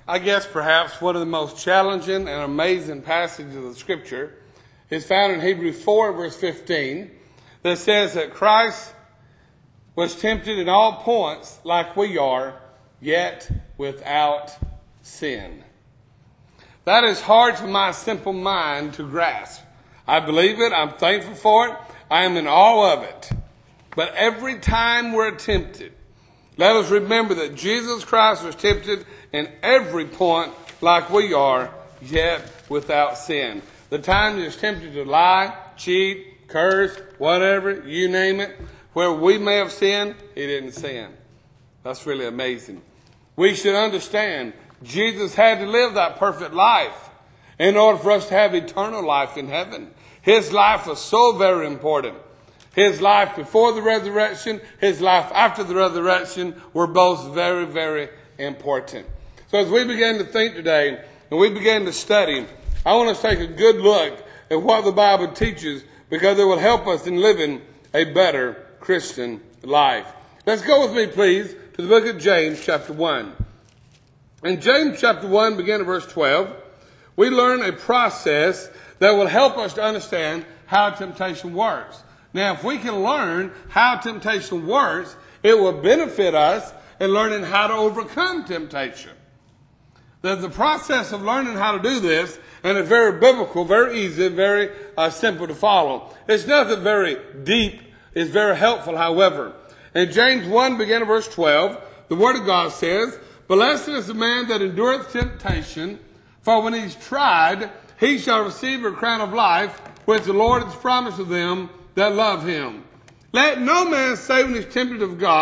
I guess perhaps one of the most challenging and amazing passages of the Scripture is found in Hebrews 4, verse 15, that says that Christ was tempted in all points like we are, yet without sin. That is hard for my simple mind to grasp. I believe it. I'm thankful for it. I am in awe of it. But every time we're tempted, let us remember that Jesus Christ was tempted in every point like we are, yet without sin. The time he was tempted to lie, cheat, curse, whatever, you name it, where we may have sinned, he didn't sin. That's really amazing. We should understand Jesus had to live that perfect life in order for us to have eternal life in heaven. His life was so very important. His life before the resurrection, his life after the resurrection were both very, very important. So as we begin to think today and we begin to study, I want us to take a good look at what the Bible teaches because it will help us in living a better Christian life. Let's go with me, please, to the book of James, chapter 1. In James, chapter 1, beginning at verse 12, we learn a process that will help us to understand how temptation works. Now, if we can learn how temptation works, it will benefit us in learning how to overcome temptation. There's the process of learning how to do this, and it's very biblical, very easy, very simple to follow. It's nothing very deep. It's very helpful, however. In James 1, beginning of verse 12, the Word of God says, "Blessed is the man that endureth temptation, for when he's tried, he shall receive a crown of life, which the Lord has promised to them that love him. Let no man say when he's tempted,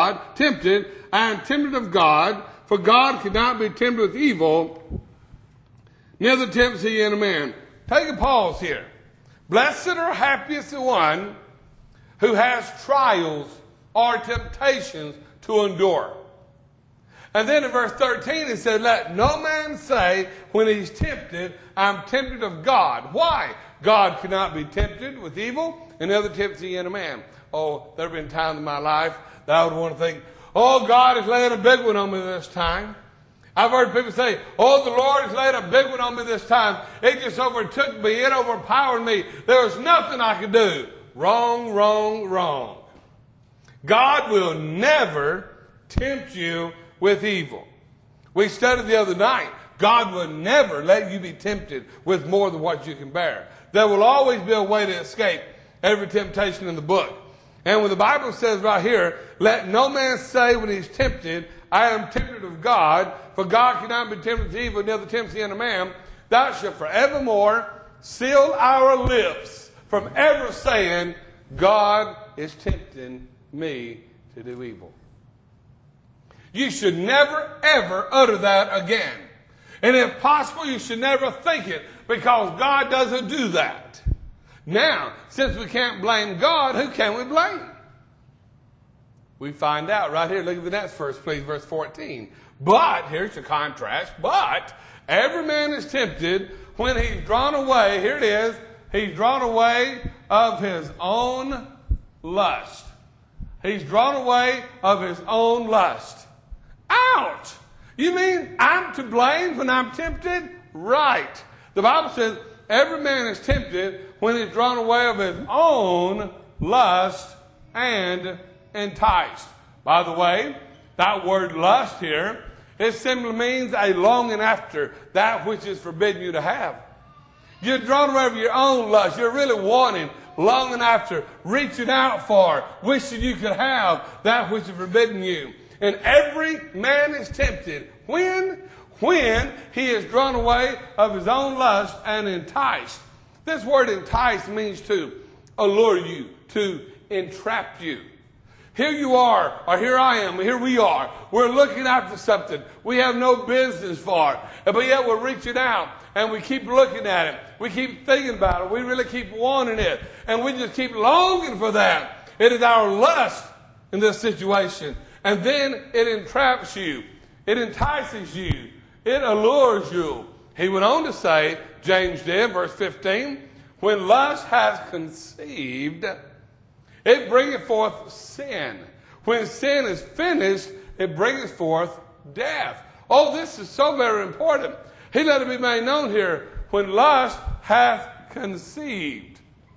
I am tempted of God, for God cannot be tempted with evil, neither tempts he any man." Take a pause here. Blessed or happy is the one who has trials or temptations to endure. And then in verse 13 it said, "Let no man say when he's tempted, I'm tempted of God." Why? God cannot be tempted with evil, and neither tempts he in a man. Oh, there have been times in my life that I would want to think, oh, God is laying a big one on me this time. I've heard people say, oh, the Lord is laying a big one on me this time. It just overtook me. It overpowered me. There was nothing I could do. Wrong, wrong, wrong. God will never tempt you with evil. We studied the other night. God will never let you be tempted with more than what you can bear. There will always be a way to escape every temptation in the book. And when the Bible says right here, let no man say when he's tempted, I am tempted of God, for God cannot be tempted with evil, neither tempts he in a man, thou shalt forevermore seal our lips from ever saying, God is tempting me to do evil. You should never, ever utter that again. And if possible, you should never think it, because God doesn't do that. Now, since we can't blame God, who can we blame? We find out right here. Look at the next verse, please, verse 14. But, here's the contrast, but every man is tempted when he's drawn away, here it is, he's drawn away of his own lust. He's drawn away of his own lust. Ouch! You mean I'm to blame when I'm tempted? Right. The Bible says every man is tempted when he's drawn away of his own lust and enticed. By the way, that word lust here, it simply means a longing after that which is forbidden you to have. You're drawn away of your own lust. You're really wanting, longing after, reaching out for, wishing you could have that which is forbidden you. And every man is tempted. When he is drawn away of his own lust and enticed. This word entice means to allure you, to entrap you. Here you are, or here I am, here we are. We're looking after something we have no business for. But yet we're reaching out and we keep looking at it. We keep thinking about it. We really keep wanting it. And we just keep longing for that. It is our lust in this situation. And then it entraps you. It entices you. It allures you. He went on to say, James did, verse 15, when lust has conceived, it bringeth forth sin. When sin is finished, it bringeth forth death. Oh, this is so very important. He let it be made known here, when lust hath conceived.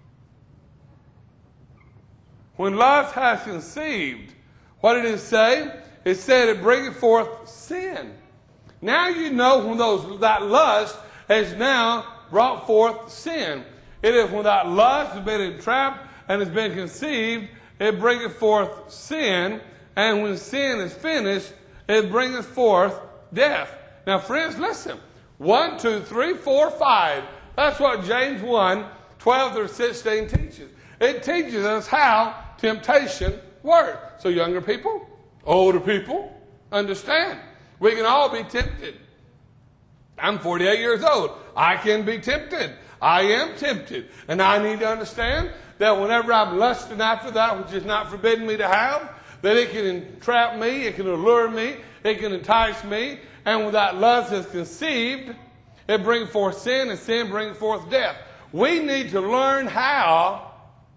When lust hath conceived, what did it say? It said it bringeth forth sin. Now you know when that lust has now brought forth sin. It is when that lust has been entrapped and has been conceived, it bringeth forth sin. And when sin is finished, it bringeth forth death. Now, friends, listen. 1, 2, 3, 4, 5. That's what James 1, 12 through 16 teaches. It teaches us how temptation works. So younger people, older people, understand. We can all be tempted. I'm 48 years old. I can be tempted. I am tempted. And I need to understand that whenever I'm lusting after that which is not forbidden me to have, that it can entrap me, it can allure me, it can entice me. And when that lust is conceived, it brings forth sin, and sin brings forth death. We need to learn how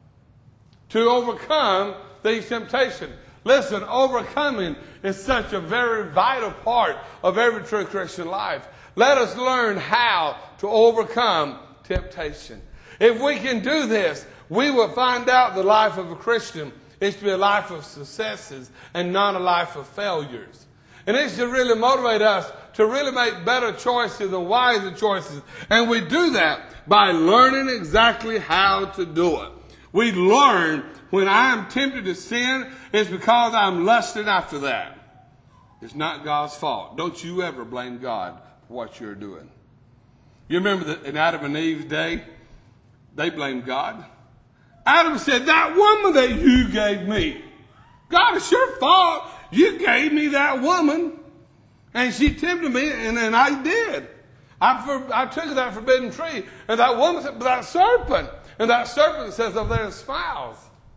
to overcome these temptations. Listen, overcoming is such a very vital part of every true Christian life. Let us learn how to overcome temptation. If we can do this, we will find out the life of a Christian is to be a life of successes and not a life of failures. And it should really motivate us to really make better choices and wiser choices. And we do that by learning exactly how to do it. We learn when I am tempted to sin, it's because I'm lusting after that. It's not God's fault. Don't you ever blame God for what you're doing. You remember that in Adam and Eve's day, they blamed God. Adam said, that woman that you gave me, God, it's your fault. You gave me that woman, and she tempted me, and then I did. I took that forbidden tree, and that woman said, but that serpent, and that serpent says over there and smiles.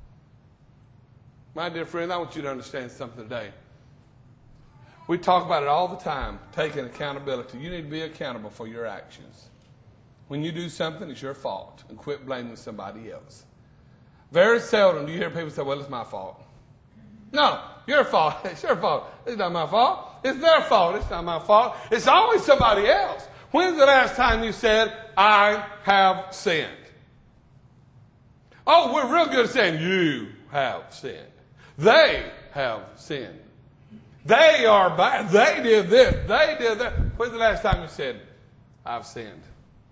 My dear friend, I want you to understand something today. We talk about it all the time, taking accountability. You need to be accountable for your actions. When you do something, it's your fault, and quit blaming somebody else. Very seldom do you hear people say, well, it's my fault. No, your fault. It's your fault. It's not my fault. It's their fault. It's not my fault. It's always somebody else. When's the last time you said, I have sinned? Oh, we're real good at saying, you have sinned. They have sinned. They are bad. They did this. They did that. When's the last time you said, I've sinned?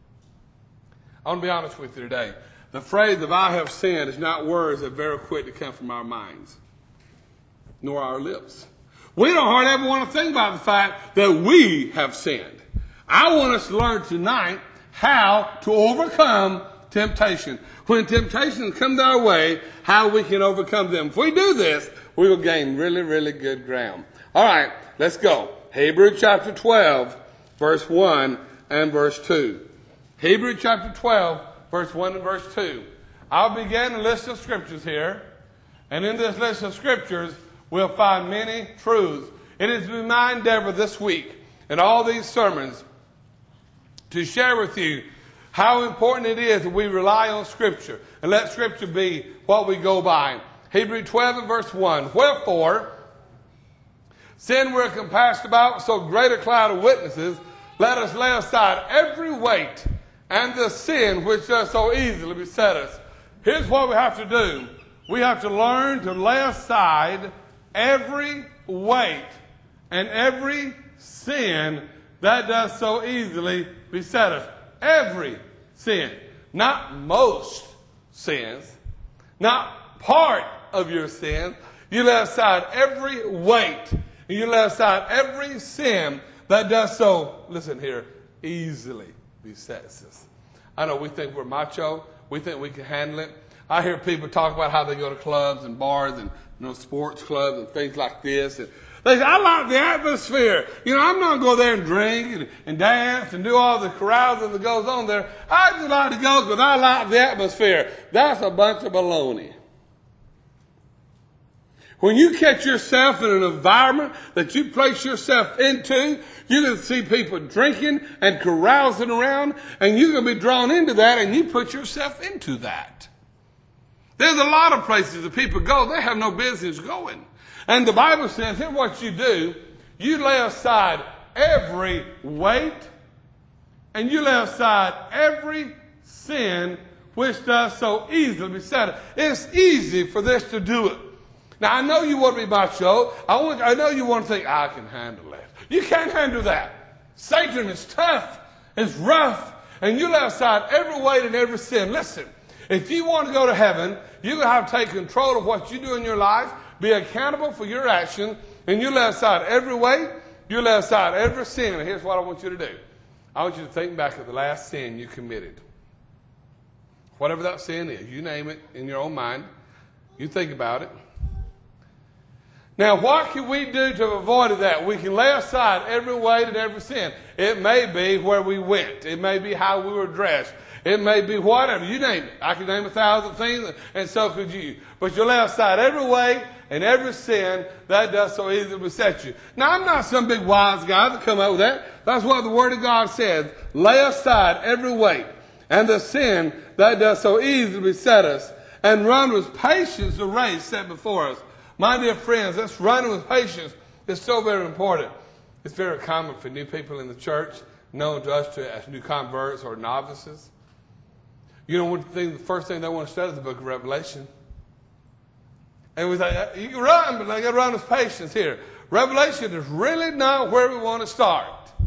I want to be honest with you today. The phrase of I have sinned is not words that are very quick to come from our minds, nor our lips. We don't hardly ever want to think about the fact that we have sinned. I want us to learn tonight how to overcome temptation. When temptations come our way, how we can overcome them. If we do this, we will gain really, really good ground. All right, let's go. Hebrews chapter 12, verse 1 and verse 2. Hebrews chapter 12, verse 1 and verse 2. I'll begin a list of scriptures here. And in this list of scriptures, we'll find many truths. It has been my endeavor this week in all these sermons to share with you how important it is that we rely on Scripture and let Scripture be what we go by. Hebrews 12 and verse 1. Wherefore, sin we're compassed about with so great a cloud of witnesses, let us lay aside every weight and the sin which does so easily beset us. Here's what we have to do. We have to learn to lay aside every weight and every sin that does so easily beset us. Every sin. Not most sins. Not part of your sins. You lay aside every weight. And you lay aside every sin that does so, listen here, easily besets us. I know we think we're macho. We think we can handle it. I hear people talk about how they go to clubs and bars and sports clubs and things like this. And they say, I like the atmosphere. I'm not going to go there and drink and dance and do all the carousing that goes on there. I just like to go because I like the atmosphere. That's a bunch of baloney. When you catch yourself in an environment that you place yourself into, you're going to see people drinking and carousing around, and you're going to be drawn into that, and you put yourself into that. There's a lot of places that people go, they have no business going. And the Bible says, here's what you do. You lay aside every weight, and you lay aside every sin which does so easily beset us. It's easy for this to do it. Now, I know you want to be macho. I know you want to think, I can handle that. You can't handle that. Satan is tough, is rough, and you lay aside every weight and every sin. Listen, if you want to go to heaven, you're going to have to take control of what you do in your life, be accountable for your action, and you lay aside every weight, you lay aside every sin. And here's what I want you to do. I want you to think back at the last sin you committed. Whatever that sin is, you name it in your own mind. You think about it. Now, what can we do to avoid that? We can lay aside every weight and every sin. It may be where we went. It may be how we were dressed. It may be whatever. You name it. I can name 1,000 things, and so could you. But you lay aside every weight and every sin that does so easily beset you. Now, I'm not some big wise guy that come up with that. That's what the Word of God says. Lay aside every weight and the sin that does so easily beset us, and run with patience the race set before us. My dear friends, this running with patience is so very important. It's very common for new people in the church, known to us as new converts or novices. You know, the first thing they want to study is the book of Revelation. And we say, you can run, but they got to run with patience here. Revelation is really not where we want to start.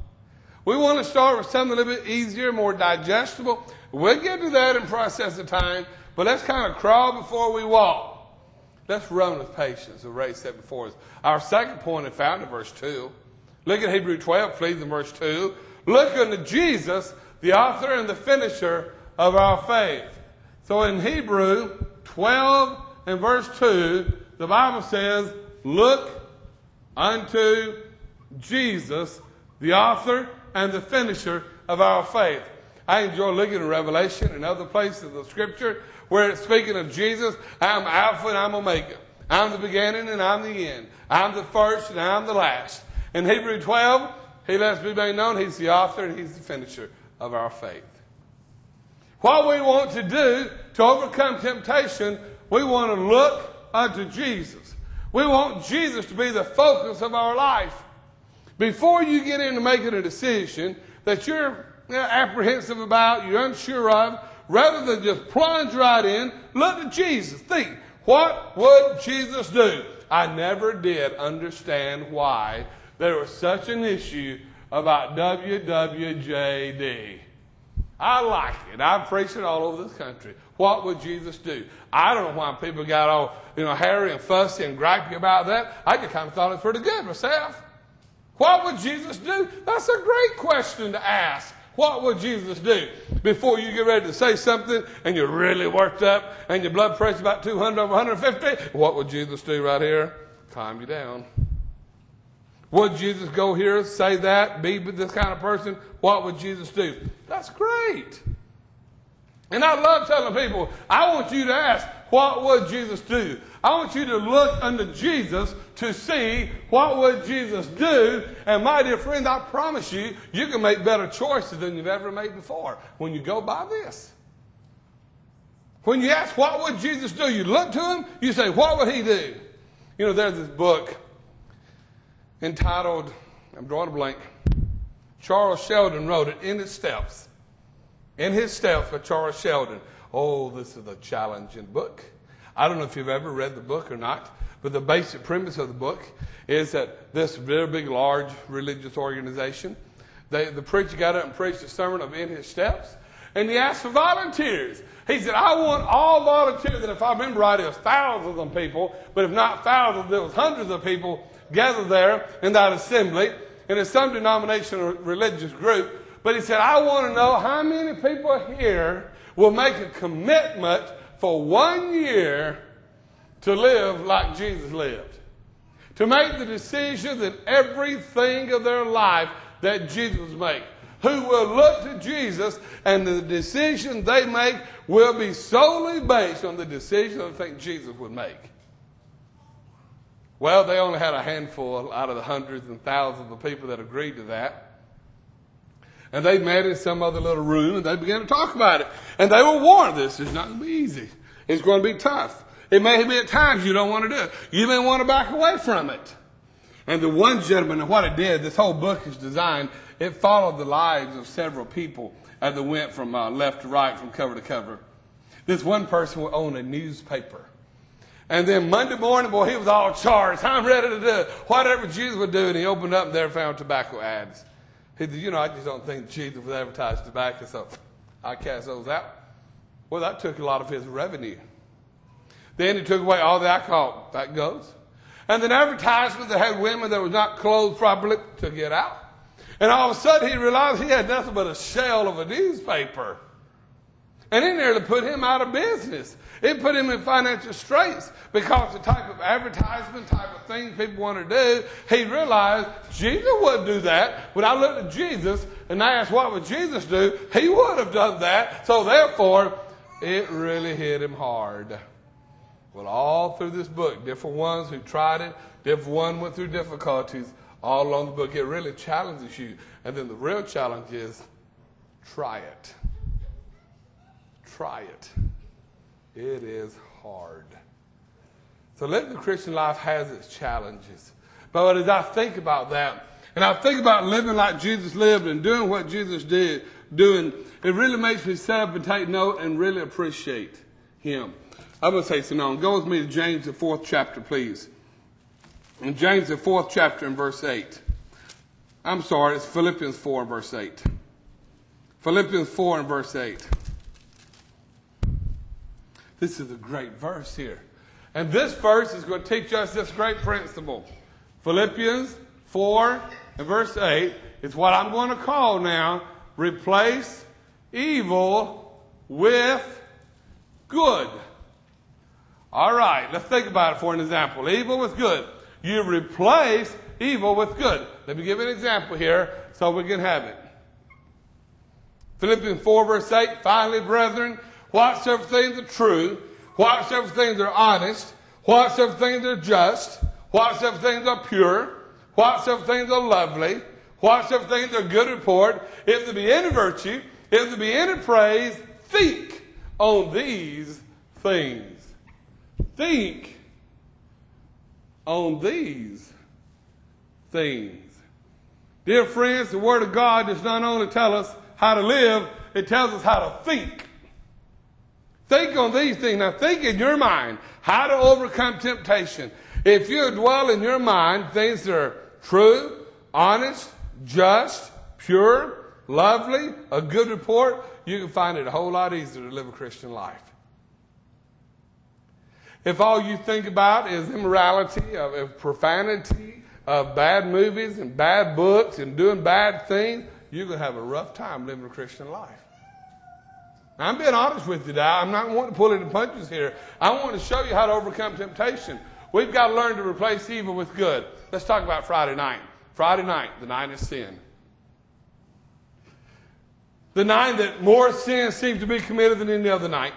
We want to start with something a little bit easier, more digestible. We'll get to that in process of time, but let's kind of crawl before we walk. Let's run with patience the race set before us. Our second point is found in verse 2. Look at Hebrews 12, please, in verse 2. Look unto Jesus, the author and the finisher of our faith. So in Hebrews 12 and verse 2, the Bible says, look unto Jesus, the author and the finisher of our faith. I enjoy looking at Revelation and other places of the Scripture where it's speaking of Jesus. I'm Alpha and I'm Omega. I'm the beginning and I'm the end. I'm the first and I'm the last. In Hebrews 12, he lets me be known he's the author and he's the finisher of our faith. What we want to do to overcome temptation, we want to look unto Jesus. We want Jesus to be the focus of our life. Before you get into making a decision that you're apprehensive about, you're unsure of, rather than just plunge right in, look to Jesus. Think, what would Jesus do? I never did understand why there was such an issue about WWJD. I like it. I've preached it all over this country. What would Jesus do? I don't know why people got all, hairy and fussy and gripey about that. I just kind of thought it was pretty good myself. What would Jesus do? That's a great question to ask. What would Jesus do? Before you get ready to say something and you're really worked up and your blood pressure about 200 over 150, what would Jesus do right here? Calm you down. Would Jesus go here, say that, be this kind of person? What would Jesus do? That's great. And I love telling people, I want you to ask, what would Jesus do? I want you to look unto Jesus to see what would Jesus do. And my dear friend, I promise you, you can make better choices than you've ever made before when you go by this. When you ask, what would Jesus do? You look to him, you say, what would he do? There's this book entitled, I'm drawing a blank, Charles Sheldon wrote it, In His Steps. In His Steps by Charles Sheldon. Oh, this is a challenging book. I don't know if you've ever read the book or not, but the basic premise of the book is that this very big, large religious organization, the preacher got up and preached a sermon of In His Steps, and he asked for volunteers. He said, I want all volunteers, and if I remember right, it was thousands of people, but if not thousands, there was hundreds of people gathered there in that assembly, and it's some denominational religious group. But he said, I want to know how many people here will make a commitment for 1 year to live like Jesus lived. To make the decision that everything of their life that Jesus made. Who will look to Jesus, and the decision they make will be solely based on the decision they think Jesus would make. Well, they only had a handful out of the hundreds and thousands of people that agreed to that. And they met in some other little room, and they began to talk about it. And they were warned, this is not going to be easy. It's going to be tough. It may be at times you don't want to do it. You may want to back away from it. And the one gentleman, and what it did, this whole book is designed, it followed the lives of several people as they went from left to right, from cover to cover. This one person would own a newspaper. And then Monday morning, boy, he was all charged. I'm ready to do whatever Jesus would do. And he opened up and there found tobacco ads. He said, I just don't think Jesus would advertise tobacco, so I cast those out. Well, that took a lot of his revenue. Then he took away all the alcohol. That goes. And then advertisements that had women that was not clothed properly, took it out. And all of a sudden he realized he had nothing but a shell of a newspaper. And it nearly put him out of business. It put him in financial straits because the type of advertisement, type of things people want to do, he realized Jesus wouldn't do that. When I looked at Jesus and I asked what would Jesus do, he would have done that. So therefore, it really hit him hard. Well, all through this book, different ones who tried it, different ones went through difficulties, all along the book. It really challenges you. And then the real challenge is, try it. Try it. It is hard. So living the Christian life has its challenges. But as I think about that, and I think about living like Jesus lived and doing what Jesus did, it really makes me sit up and take note and really appreciate him. I'm going to say something on. Go with me to James, the 4th chapter, please. In James, the 4th chapter, and verse 8. I'm sorry, it's Philippians 4, verse 8. Philippians 4 and verse 8. This is a great verse here. And this verse is going to teach us this great principle. Philippians 4 and verse 8 is what I'm going to call now, replace evil with good. All right, let's think about it for an example. Evil with good. You replace evil with good. Let me give you an example here so we can have it. Philippians 4 verse 8, finally, brethren, whatsoever things are true, whatsoever things are honest, whatsoever things are just, whatsoever things are pure, whatsoever things are lovely, whatsoever things are good report, if there be any virtue, if there be any praise, think on these things. Think on these things. Dear friends, the Word of God does not only tell us how to live, it tells us how to think. Think on these things. Now think in your mind how to overcome temptation. If you dwell in your mind things that are true, honest, just, pure, lovely, a good report, you can find it a whole lot easier to live a Christian life. If all you think about is immorality, of profanity, of bad movies and bad books and doing bad things, you're going to have a rough time living a Christian life. Now, I'm being honest with you now. I'm not wanting to pull any punches here. I want to show you how to overcome temptation. We've got to learn to replace evil with good. Let's talk about Friday night. Friday night, the night of sin. The night that more sin seems to be committed than any other night.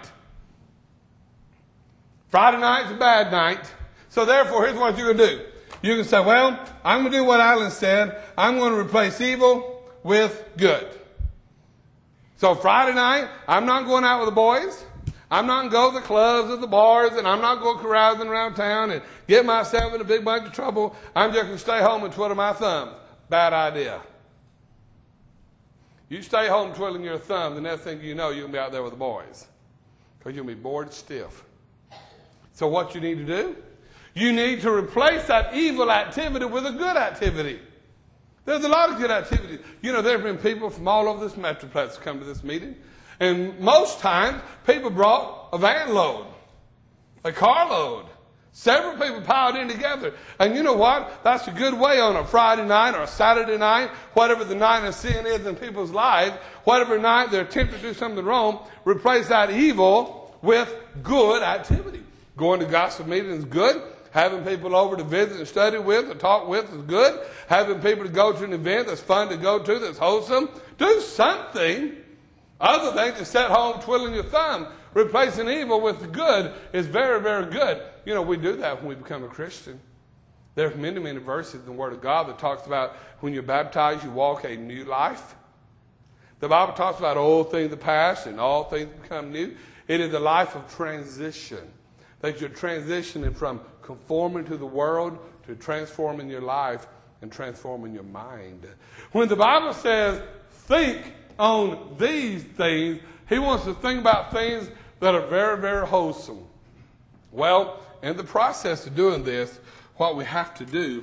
Friday night's a bad night. So therefore, here's what you're going to do. You can say, well, I'm going to do what Alan said. I'm going to replace evil with good. So Friday night, I'm not going out with the boys. I'm not going to go to the clubs or the bars, and I'm not going carousing around town and get myself in a big bunch of trouble. I'm just going to stay home and twiddle my thumbs. Bad idea. You stay home twiddling your thumb, the next thing you know, you're going to be out there with the boys. Because you'll be bored stiff. So what you need to do? You need to replace that evil activity with a good activity. There's a lot of good activities. You know, there have been people from all over this metroplex come to this meeting. And most times, people brought a van load, a car load. Several people piled in together. And you know what? That's a good way on a Friday night or a Saturday night, whatever the night of sin is in people's lives, whatever night they're tempted to do something wrong, replace that evil with good activity. Going to gospel meetings is good. Having people over to visit and study with or talk with is good. Having people to go to an event that's fun to go to, that's wholesome. Do something other than just sit home twiddling your thumb. Replacing evil with the good is very, very good. You know, we do that when we become a Christian. There are many, many verses in the Word of God that talks about when you're baptized, you walk a new life. The Bible talks about old things that pass and all things become new. It is a life of transition. that you're transitioning from conforming to the world to transforming your life and transforming your mind. When the Bible says, think on these things, he wants to think about things that are very, very wholesome. Well, in the process of doing this, what we have to do,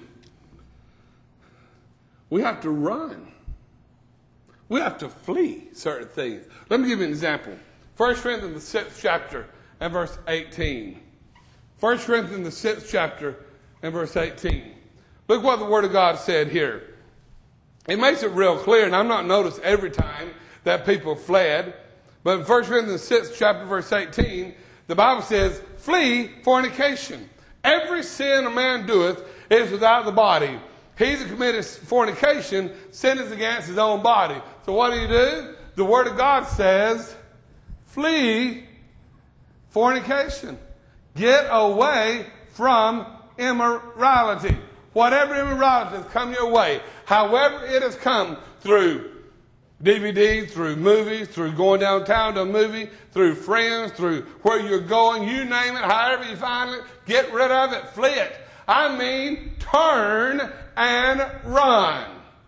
we have to run. We have to flee certain things. Let me give you an example. 1 Corinthians, the 6th chapter and verse 18. 1 Corinthians, the 6th chapter and verse 18. Look what the Word of God said here. It makes it real clear, and I'm not noticed every time that people fled. But in 1 Corinthians, the 6th chapter, verse 18, the Bible says, flee fornication. Every sin a man doeth is without the body. He that committeth fornication sinneth against his own body. So what do? The Word of God says, flee fornication. Get away from immorality. Whatever immorality has come your way, however it has come through DVDs, through movies, through going downtown to a movie, through friends, through where you're going, you name it, however you find it, get rid of it, flee it. I mean, turn and run.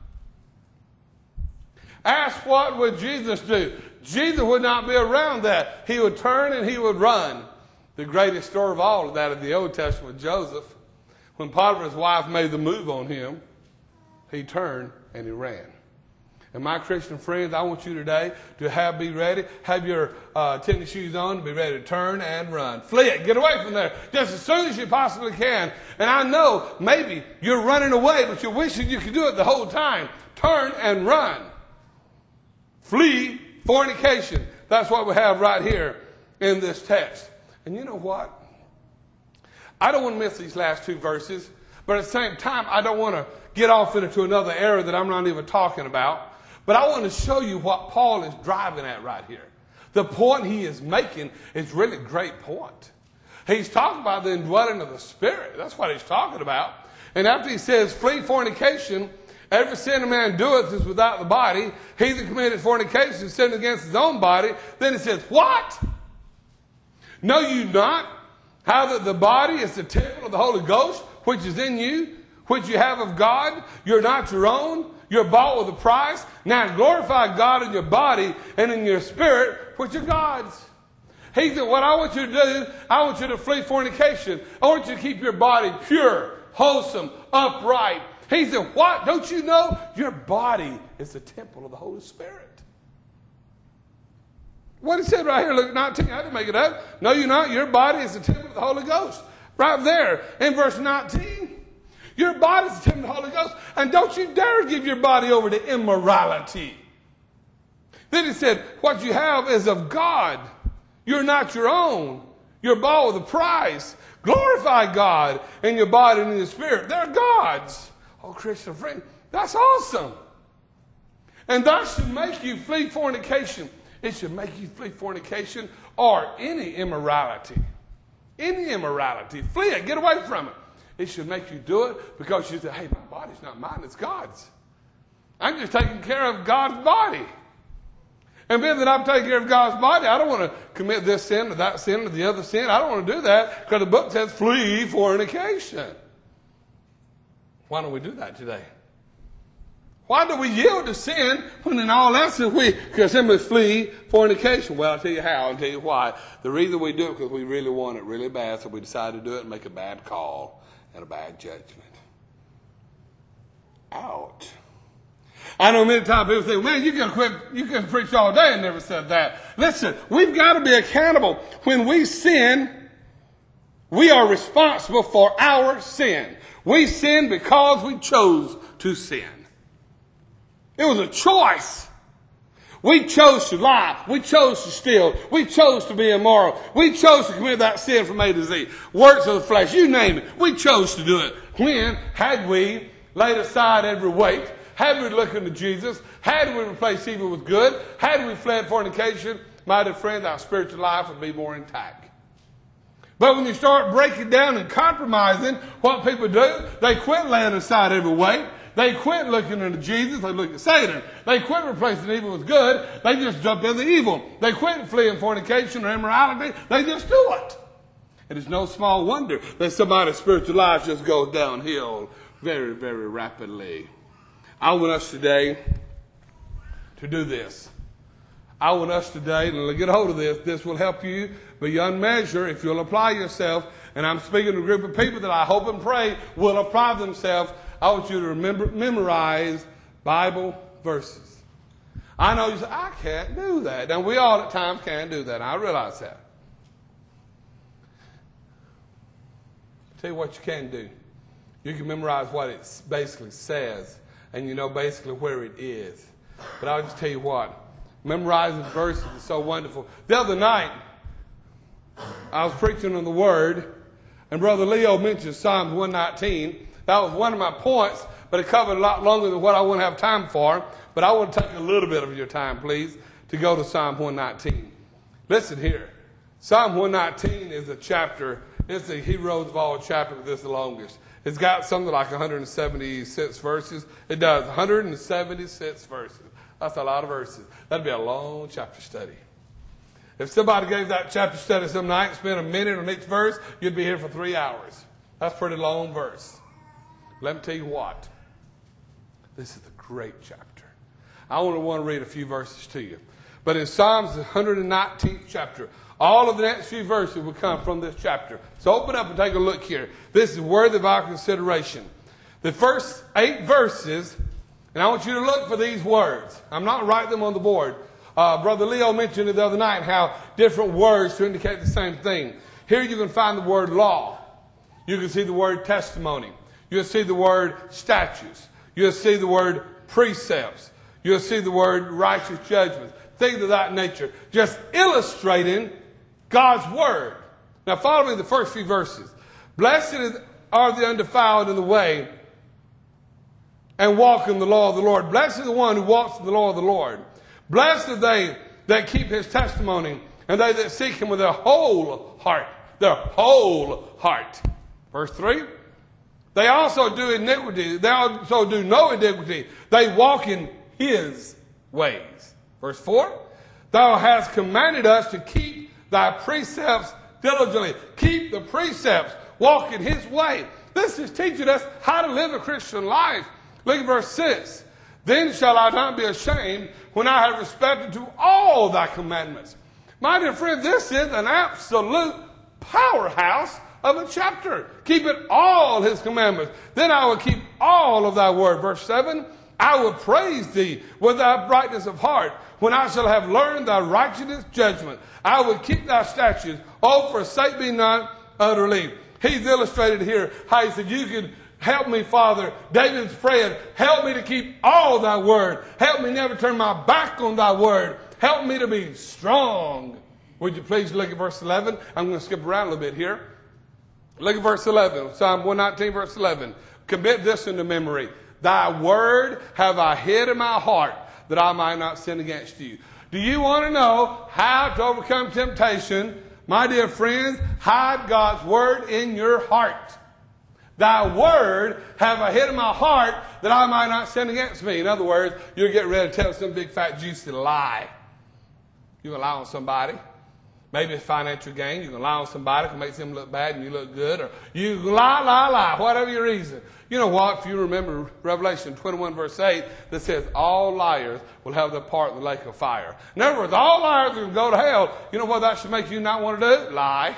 Ask what would Jesus do? Jesus would not be around that. He would turn and he would run. The greatest story of all of that in the Old Testament with Joseph. When Potiphar's wife made the move on him, he turned and he ran. And my Christian friends, I want you today to be ready, have your tennis shoes on, be ready to turn and run. Flee it, get away from there, just as soon as you possibly can. And I know maybe you're running away, but you're wishing you could do it the whole time. Turn and run. Flee fornication. That's what we have right here in this text. And you know what? I don't want to miss these last two verses, but at the same time, I don't want to get off into another area that I'm not even talking about. But I want to show you what Paul is driving at right here. The point he is making is really a great point. He's talking about the indwelling of the Spirit. That's what he's talking about. And after he says, flee fornication, every sin a man doeth is without the body. He that committeth fornication sinned against his own body. Then he says, what? Know you not how that the body is the temple of the Holy Ghost, which is in you, which you have of God? You're not your own. You're bought with a price. Now glorify God in your body and in your spirit, which are God's. He said, what I want you to do, I want you to flee fornication. I want you to keep your body pure, wholesome, upright. He said, what? Don't you know your body is the temple of the Holy Spirit? What he said right here, Luke 19, I didn't make it up. No, you're not. Your body is the temple of the Holy Ghost. Right there in verse 19. Your body is the temple of the Holy Ghost. And don't you dare give your body over to immorality. Then he said, what you have is of God. You're not your own. You're bought with a price. Glorify God in your body and in your spirit. They're God's. Oh, Christian friend, that's awesome. And that should make you flee fornication. It should make you flee fornication or any immorality. Any immorality. Flee it. Get away from it. It should make you do it because you say, hey, my body's not mine, it's God's. I'm just taking care of God's body. And being that I'm taking care of God's body, I don't want to commit this sin or that sin or the other sin. I don't want to do that because the book says flee fornication. Why don't we do that today? Why do we yield to sin when in all essence we can simply flee fornication? Well, I'll tell you how. I'll tell you why. The reason we do it is because we really want it really bad, so we decide to do it and make a bad call and a bad judgment. Ouch. I know many times people say, man, you can preach all day and never said that. Listen, we've got to be accountable. When we sin, we are responsible for our sin. We sin because we chose to sin. It was a choice. We chose to lie. We chose to steal. We chose to be immoral. We chose to commit that sin from A to Z. Works of the flesh, you name it. We chose to do it. When had we laid aside every weight? Had we looked unto Jesus? Had we replaced evil with good? Had we fled fornication? My dear friend, our spiritual life would be more intact. But when you start breaking down and compromising, what people do, they quit laying aside every weight. They quit looking into Jesus. They look at Satan. They quit replacing evil with good. They just jump into evil. They quit fleeing fornication or immorality. They just do it. It is no small wonder that somebody's spiritual life just goes downhill very, very rapidly. I want us today to do this. I want us today to get a hold of this. This will help you beyond measure if you'll apply yourself. And I'm speaking to a group of people that I hope and pray will apply themselves. I want you to memorize Bible verses. I know you say, I can't do that. And we all at times can't do that. I realize that. Tell you what you can do. You can memorize what it basically says, and you know basically where it is. But I'll just tell you what. Memorizing verses is so wonderful. The other night, I was preaching on the Word, and Brother Leo mentioned Psalms 119. That was one of my points, but it covered a lot longer than what I wouldn't have time for. But I want to take a little bit of your time, please, to go to Psalm 119. Listen here. Psalm 119 is a chapter. It's the heroes of all chapter, but this is the longest. It's got something like 176 verses. It does, 176 verses. That's a lot of verses. That'd be a long chapter study. If somebody gave that chapter study some night and spent a minute on each verse, you'd be here for 3 hours. That's a pretty long verse. Let me tell you what. This is a great chapter. I want to read a few verses to you. But in Psalms 119th chapter, all of the next few verses will come from this chapter. So open up and take a look here. This is worthy of our consideration. The first 8 verses, and I want you to look for these words. I'm not writing them on the board. Brother Leo mentioned it the other night how different words to indicate the same thing. Here you can find the word law. You can see the word testimony. You'll see the word statutes. You'll see the word precepts. You'll see the word righteous judgments. Things of that nature. Just illustrating God's word. Now follow me the first few verses. Blessed are the undefiled in the way and walk in the law of the Lord. Blessed is the one who walks in the law of the Lord. Blessed are they that keep his testimony and they that seek him with their whole heart. Their whole heart. Verse 3. They also do iniquity. They also do no iniquity. They walk in his ways. Verse 4. Thou hast commanded us to keep thy precepts diligently. Keep the precepts. Walk in his way. This is teaching us how to live a Christian life. Look at verse 6. Then shall I not be ashamed when I have respected to all thy commandments. My dear friend, this is an absolute powerhouse of a chapter. Keep it all his commandments. Then I will keep all of thy word. Verse 7. I will praise thee with thy brightness of heart when I shall have learned thy righteous judgment. I will keep thy statutes. Oh, forsake me not utterly. He's illustrated here how he said, you can help me, Father. David's praying, help me to keep all thy word. Help me never turn my back on thy word. Help me to be strong. Would you please look at verse 11? I'm going to skip around a little bit here. Look at verse 11. Psalm 119, verse 11. Commit this into memory. Thy word have I hid in my heart that I might not sin against you. Do you want to know how to overcome temptation? My dear friends, hide God's word in your heart. Thy word have I hid in my heart that I might not sin against me. In other words, you're getting ready to tell some big fat juicy lie. You can lie on somebody. Maybe it's financial gain. You can lie on somebody to make them look bad and you look good. Or you can lie, whatever your reason. You know what? If you remember Revelation 21 verse 8 that says all liars will have their part in the lake of fire. In other words, all liars will go to hell. You know what that should make you not want to do? Lie.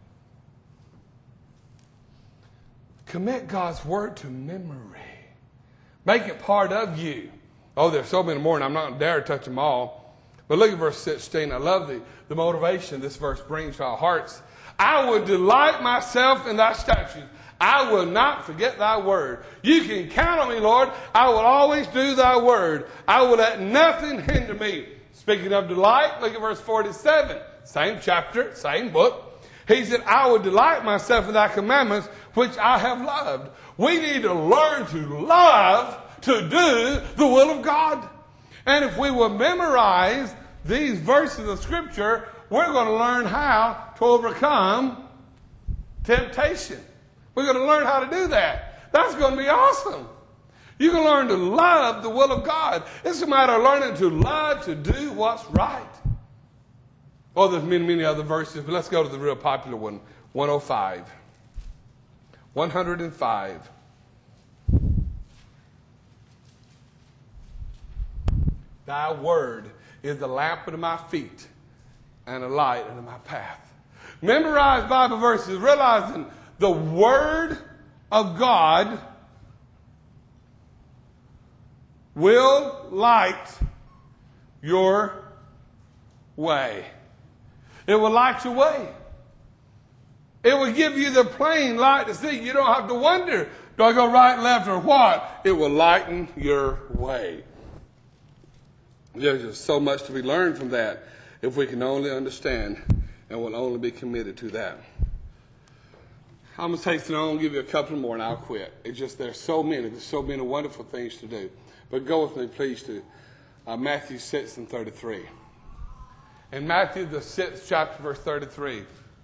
Commit God's word to memory. Make it part of you. Oh, there's so many more and I'm not going to dare touch them all. But look at verse 16. I love the motivation this verse brings to our hearts. I will delight myself in thy statutes. I will not forget thy word. You can count on me, Lord. I will always do thy word. I will let nothing hinder me. Speaking of delight, look at verse 47. Same chapter, same book. He said, I will delight myself in thy commandments, which I have loved. We need to learn to love to do the will of God. And if we will memorize these verses of Scripture, we're going to learn how to overcome temptation. We're going to learn how to do that. That's going to be awesome. You can learn to love the will of God. It's a matter of learning to love to do what's right. Oh, there's many, many other verses, but let's go to the real popular one. 105. 105. Thy word is the lamp unto my feet and a light unto my path. Memorize Bible verses, realizing the word of God will light your way. It will light your way. It will give you the plain light to see. You don't have to wonder, do I go right, left, or what? It will lighten your way. There's just so much to be learned from that if we can only understand and will only be committed to that. I'm going to take some, I'm going to give you a couple more and I'll quit. It's just there's so many wonderful things to do. But go with me, please, to Matthew 6 and 33. In Matthew, the 6th chapter, verse 33.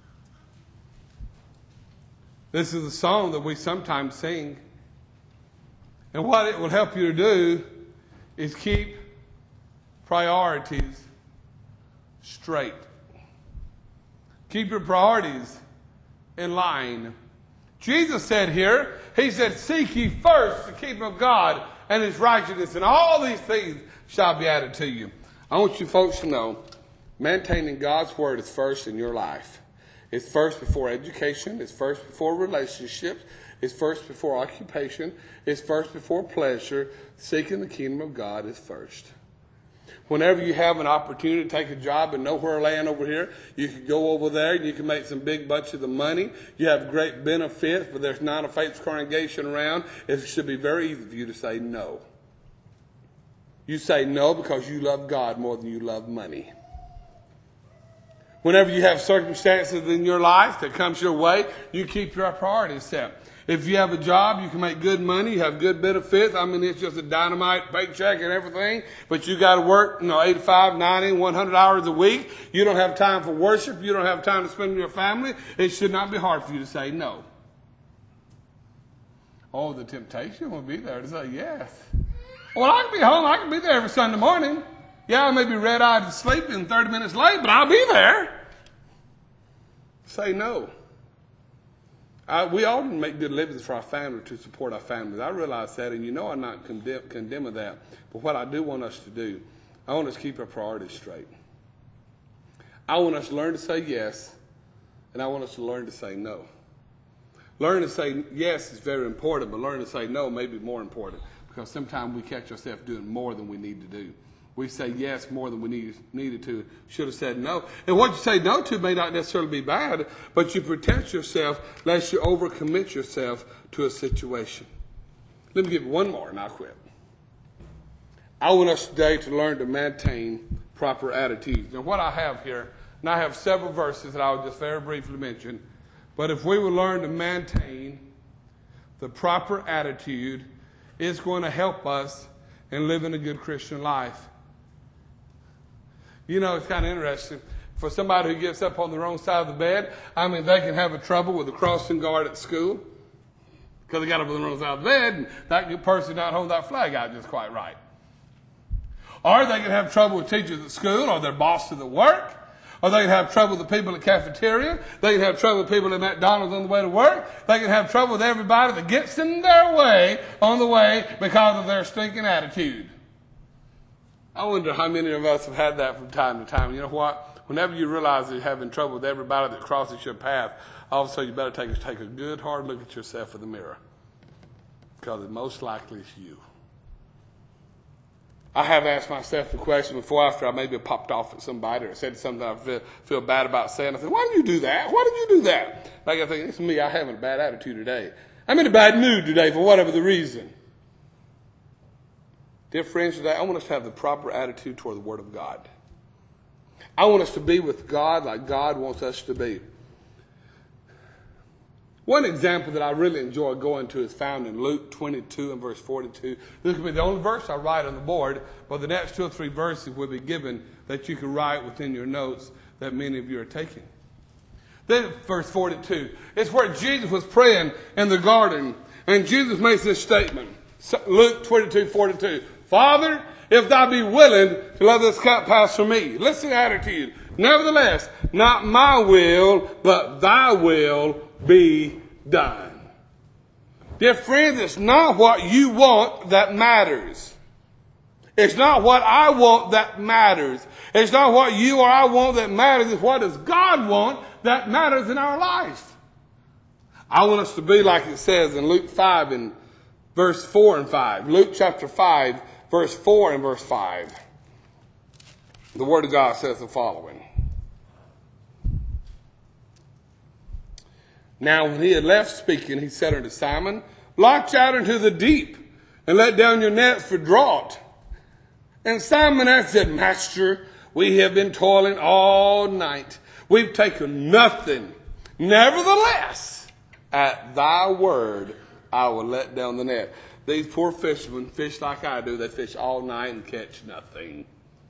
This is a song that we sometimes sing. And what it will help you to do is keep priorities straight. Keep your priorities in line. Jesus said here, he said, seek ye first the kingdom of God and his righteousness, and all these things shall be added to you. I want you folks to know, maintaining God's word is first in your life. It's first before education. It's first before relationships. It's first before occupation. It's first before pleasure. Seeking the kingdom of God is first. Whenever you have an opportunity to take a job and nowhere land over here, you can go over there and you can make some big bunches of money. You have great benefits, but there's not a faith congregation around. It should be very easy for you to say no. You say no because you love God more than you love money. Whenever you have circumstances in your life that comes your way, you keep your priorities set. If you have a job, you can make good money, you have good benefits. I mean, it's just a dynamite paycheck and everything. But you got to work, 85, 90, 100 hours a week. You don't have time for worship. You don't have time to spend with your family. It should not be hard for you to say no. Oh, the temptation will be there to say yes. Well, I can be home. I can be there every Sunday morning. Yeah, I may be red-eyed and sleeping 30 minutes late, but I'll be there. Say no. We all make good livings for our family to support our families. I realize that, and I'm not condemning that. But what I do want us to do, I want us to keep our priorities straight. I want us to learn to say yes, and I want us to learn to say no. Learn to say yes is very important, but learn to say no may be more important, because sometimes we catch ourselves doing more than we need to do. We say yes more than we needed to. Should have said no. And what you say no to may not necessarily be bad, but you protect yourself lest you overcommit yourself to a situation. Let me give you one more and I'll quit. I want us today to learn to maintain proper attitudes. And what I have here, and I have several verses that I'll just very briefly mention, but if we will learn to maintain the proper attitude, it's going to help us in living a good Christian life. It's kind of interesting. For somebody who gets up on the wrong side of the bed, they can have a trouble with the crossing guard at school because they got up on the wrong side of the bed and that person not holding that flag out just quite right. Or they can have trouble with teachers at school or their bosses at work. Or they can have trouble with the people at the cafeteria. They can have trouble with people at McDonald's on the way to work. They can have trouble with everybody that gets in their way on the way because of their stinking attitude. I wonder how many of us have had that from time to time. You know what? Whenever you realize that you're having trouble with everybody that crosses your path, all of a sudden you better take a good hard look at yourself in the mirror. Because it most likely is you. I have asked myself the question before after I maybe popped off at somebody or said something I feel bad about saying. I said, why did you do that? Why did you do that? I got to think, it's me. I'm having a bad attitude today. I'm in a bad mood today for whatever the reason. Dear friends, today I want us to have the proper attitude toward the Word of God. I want us to be with God like God wants us to be. One example that I really enjoy going to is found in Luke 22 and verse 42. This will be the only verse I write on the board, but the next 2 or 3 verses will be given that you can write within your notes that many of you are taking. Then verse 42, it's where Jesus was praying in the garden, and Jesus makes this statement. Luke 22:42. Father, if thou be willing to let this cup pass from me. Listen to the attitude. Nevertheless, not my will, but thy will be done. Dear friends, it's not what you want that matters. It's not what I want that matters. It's not what you or I want that matters. It's what does God want that matters in our life. I want us to be like it says in Luke 5 and verse 4 and 5. Luke chapter 5, verse 4 and verse 5. The Word of God says the following. Now when he had left speaking, he said unto Simon, launch out into the deep, and let down your nets for draught. And Simon answered, Master, we have been toiling all night. We've taken nothing. Nevertheless, at thy word, I will let down the net. These poor fishermen fish like I do. They fish all night and catch nothing.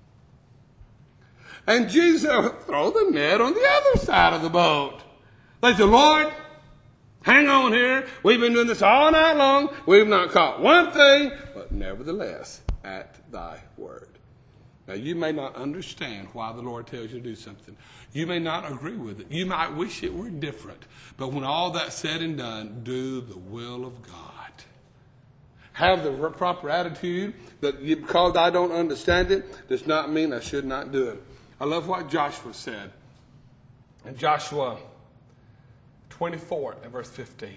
And Jesus said, throw the net on the other side of the boat. They said, Lord, hang on here. We've been doing this all night long. We've not caught one thing, but nevertheless, at thy word. Now, you may not understand why the Lord tells you to do something. You may not agree with it. You might wish it were different. But when all that's said and done, do the will of God. Have the proper attitude that because I don't understand it, does not mean I should not do it. I love what Joshua said in Joshua 24 and verse 15.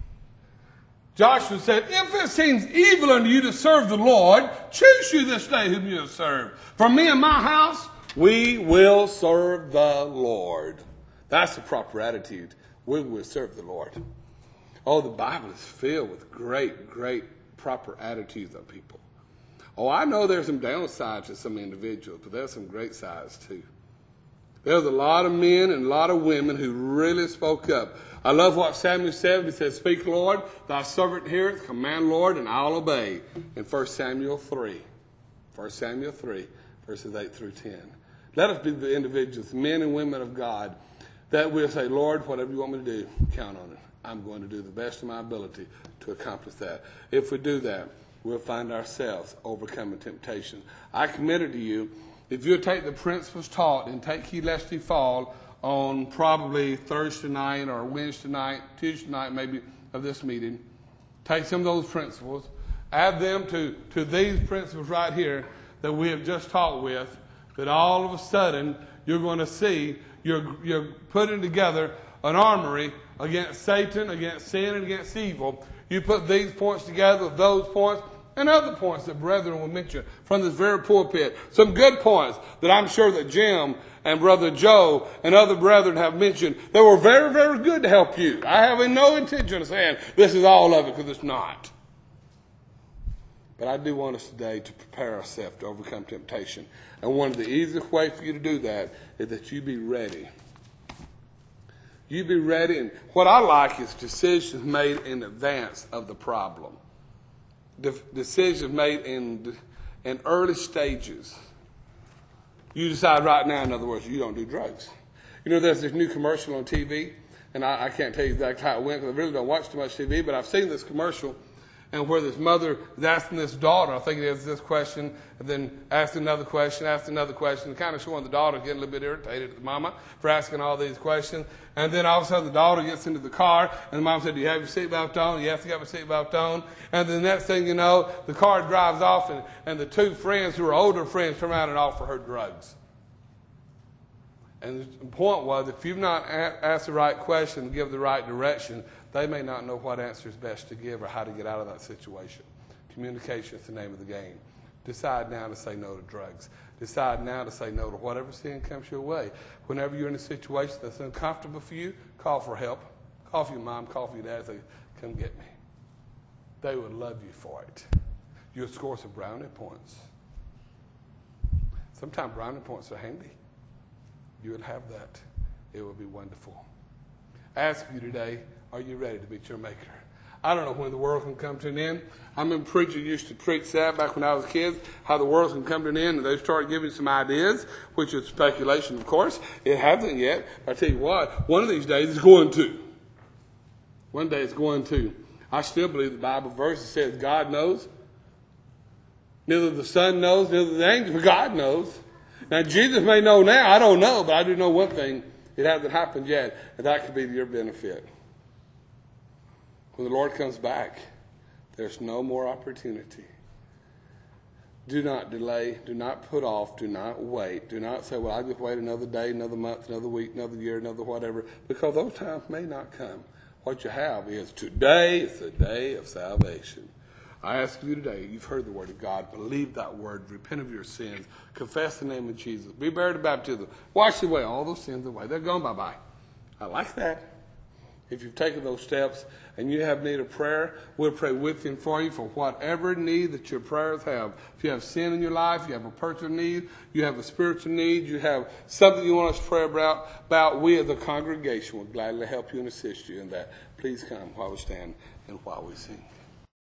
Joshua said, if it seems evil unto you to serve the Lord, choose you this day whom you will serve. For me and my house, we will serve the Lord. That's the proper attitude. We will serve the Lord. Oh, the Bible is filled with great, great proper attitudes of people. Oh, I know there's some downsides to some individuals, but there's some great sides too. There's a lot of men and a lot of women who really spoke up. I love what Samuel said. He said, speak, Lord, thy servant heareth, command, Lord, and I'll obey. In 1 Samuel 3. 1 Samuel 3, verses 8 through 10. Let us be the individuals, men and women of God, that will say, Lord, whatever you want me to do, count on it. I'm going to do the best of my ability to accomplish that. If we do that, we'll find ourselves overcoming temptation. I committed to you, if you'll take the principles taught and take heed lest ye fall on probably Thursday night or Wednesday night, Tuesday night maybe of this meeting, take some of those principles, add them to these principles right here that we have just taught with, that all of a sudden you're going to see you're putting together an armory against Satan, against sin, and against evil. You put these points together with those points and other points that brethren will mention from this very pulpit. Some good points that I'm sure that Jim and Brother Joe and other brethren have mentioned that were very, very good to help you. I have no intention of saying this is all of it, because it's not. But I do want us today to prepare ourselves to overcome temptation. And one of the easiest ways for you to do that is that you be ready. You be ready. And what I like is decisions made in advance of the problem. Decisions made in early stages. You decide right now, in other words, you don't do drugs. You know, there's this new commercial on TV, and I can't tell you exactly how it went because I really don't watch too much TV, but I've seen this commercial, and where this mother is asking this daughter, I think it is this question, and then asking another question, and kind of showing the daughter getting a little bit irritated at the mama for asking all these questions. And then all of a sudden the daughter gets into the car, and the mom said, do you have your seatbelt on? Yes, I got my seatbelt on. And the next thing you know, the car drives off, and the two friends who are older friends turn around and offer her drugs. And the point was, if you've not asked the right question and give the right direction, they may not know what answer is best to give or how to get out of that situation. Communication is the name of the game. Decide now to say no to drugs. Decide now to say no to whatever sin comes your way. Whenever you're in a situation that's uncomfortable for you, call for help. Call for your mom, call for your dad, say, come get me. They would love you for it. You'll score some brownie points. Sometimes brownie points are handy. You would have that. It would be wonderful. I ask you today, are you ready to meet your Maker? I don't know when the world can come to an end. I remember preachers used to preach that back when I was a kid, how the world can come to an end, and they started giving some ideas, which is speculation, of course. It hasn't yet. I tell you what, one of these days it's going to. One day it's going to. I still believe the Bible verse that says God knows. Neither the Son knows, neither the angel, but God knows. And Now, Jesus may know now. I don't know, but I do know one thing. It hasn't happened yet, and that could be to your benefit. When the Lord comes back, there's no more opportunity. Do not delay. Do not put off. Do not wait. Do not say, well, I'll just wait another day, another month, another week, another year, another whatever, because those times may not come. What you have is today is the day of salvation. I ask you today, you've heard the word of God. Believe that word. Repent of your sins. Confess the name of Jesus. Be buried in baptism. Wash away all those sins away. They're gone bye-bye. I like that. If you've taken those steps and you have need of prayer, we'll pray with you and for you for whatever need that your prayers have. If you have sin in your life, you have a personal need, you have a spiritual need, you have something you want us to pray about, we as a congregation will gladly help you and assist you in that. Please come while we stand and while we sing.